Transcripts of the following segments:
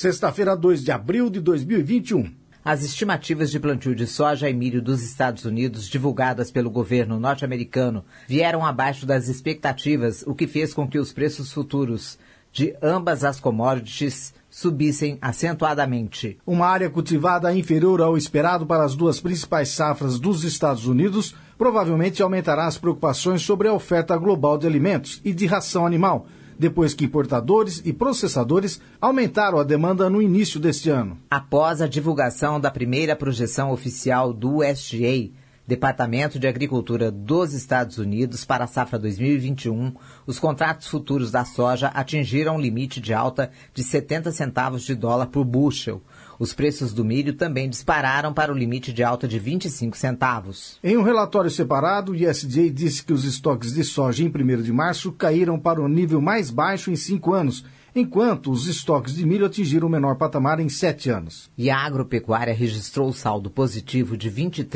Sexta-feira, 2 de abril de 2021. As estimativas de plantio de soja e milho dos Estados Unidos, divulgadas pelo governo norte-americano, vieram abaixo das expectativas, o que fez com que os preços futuros de ambas as commodities subissem acentuadamente. Uma área cultivada inferior ao esperado para as duas principais safras dos Estados Unidos provavelmente aumentará as preocupações sobre a oferta global de alimentos e de ração animal, depois que importadores e processadores aumentaram a demanda no início deste ano. Após a divulgação da primeira projeção oficial do USDA, Departamento de Agricultura dos Estados Unidos, para a safra 2021, os contratos futuros da soja atingiram um limite de alta de 70 centavos de dólar por bushel. Os preços do milho também dispararam para o limite de alta de 25 centavos. Em um relatório separado, o USDA disse que os estoques de soja em 1º de março caíram para o nível mais baixo em 5 anos, enquanto os estoques de milho atingiram o menor patamar em 7 anos. E a agropecuária registrou saldo positivo de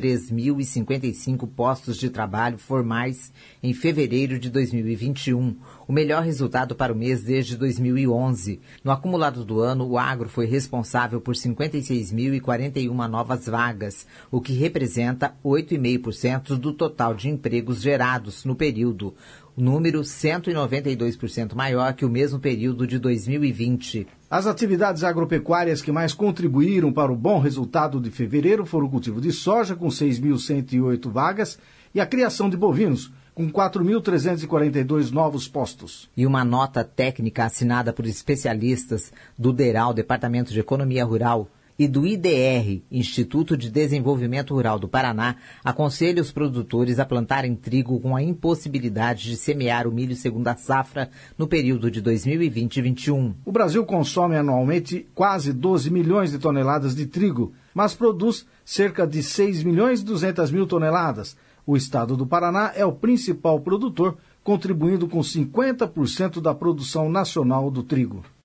23.055 postos de trabalho formais em fevereiro de 2021, o melhor resultado para o mês desde 2011. No acumulado do ano, o agro foi responsável por 56.041 novas vagas, o que representa 8,5% do total de empregos gerados no período, número 192% maior que o mesmo período de 2020. As atividades agropecuárias que mais contribuíram para o bom resultado de fevereiro foram o cultivo de soja, com 6.108 vagas, e a criação de bovinos, com 4.342 novos postos. E uma nota técnica assinada por especialistas do DERAL, Departamento de Economia Rural, e do IDR, Instituto de Desenvolvimento Rural do Paraná, aconselha os produtores a plantarem trigo com a impossibilidade de semear o milho segunda safra no período de 2020 e 2021. O Brasil consome anualmente quase 12 milhões de toneladas de trigo, mas produz cerca de 6 milhões e 200 mil toneladas. O estado do Paraná é o principal produtor, contribuindo com 50% da produção nacional do trigo.